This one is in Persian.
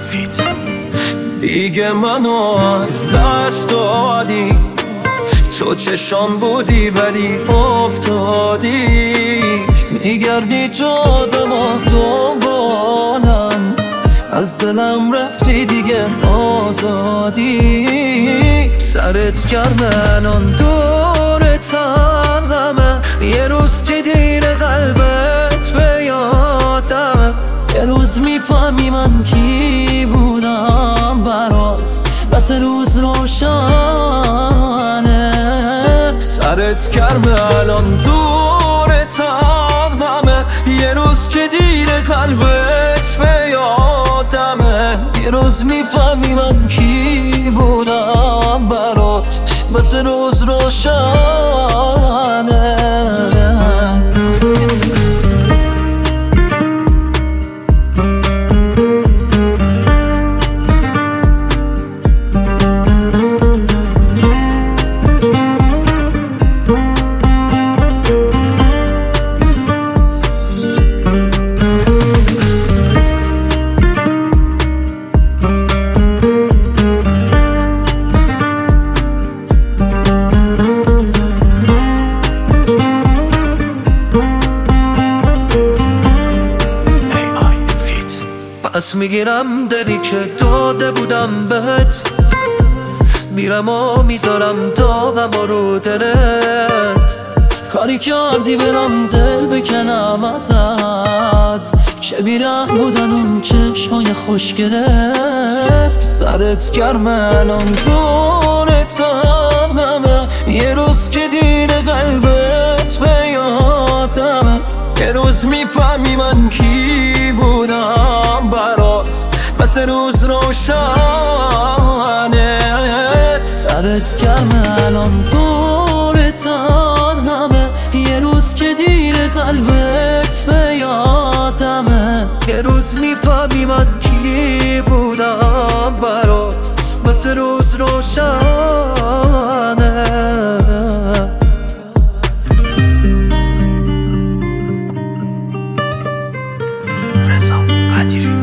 دیگه منو از دست دادی، تو چشام بودی ولی افتادی، میگردی تو دما دنبالم، از دلم رفتی دیگه آزادی. سرت گرمه آن دور تنمه، یه روز که دیر قلبت به یادمه، یه روز میفهمی من کی بودم برات، بس روز روشنه. سرت گرمه الان دور تنمه، یه روز که دیر قلبت به یادمه، یه روز میفهمی من کی بودم برات، بس روز روشنه. پس میگیرم دلی که داده بودم بهت، میرم و میذارم داغم رو دلت، کاری کردی برم دل بکنم ازت، چه بیره بودن اون چشمای خوشگلت. سرت گرمه الان دور تنمه، یه روز که دیر قلبت به یادمه، یه روز میفهمی من کی بودم برات، بس روز روشنه. سرت گرمه الان دور تنمه، یه روز که دیر قلبت به یادمه، یه روز میفهمی من کی بودم برات، بس روز روشنه. رضا قدیری.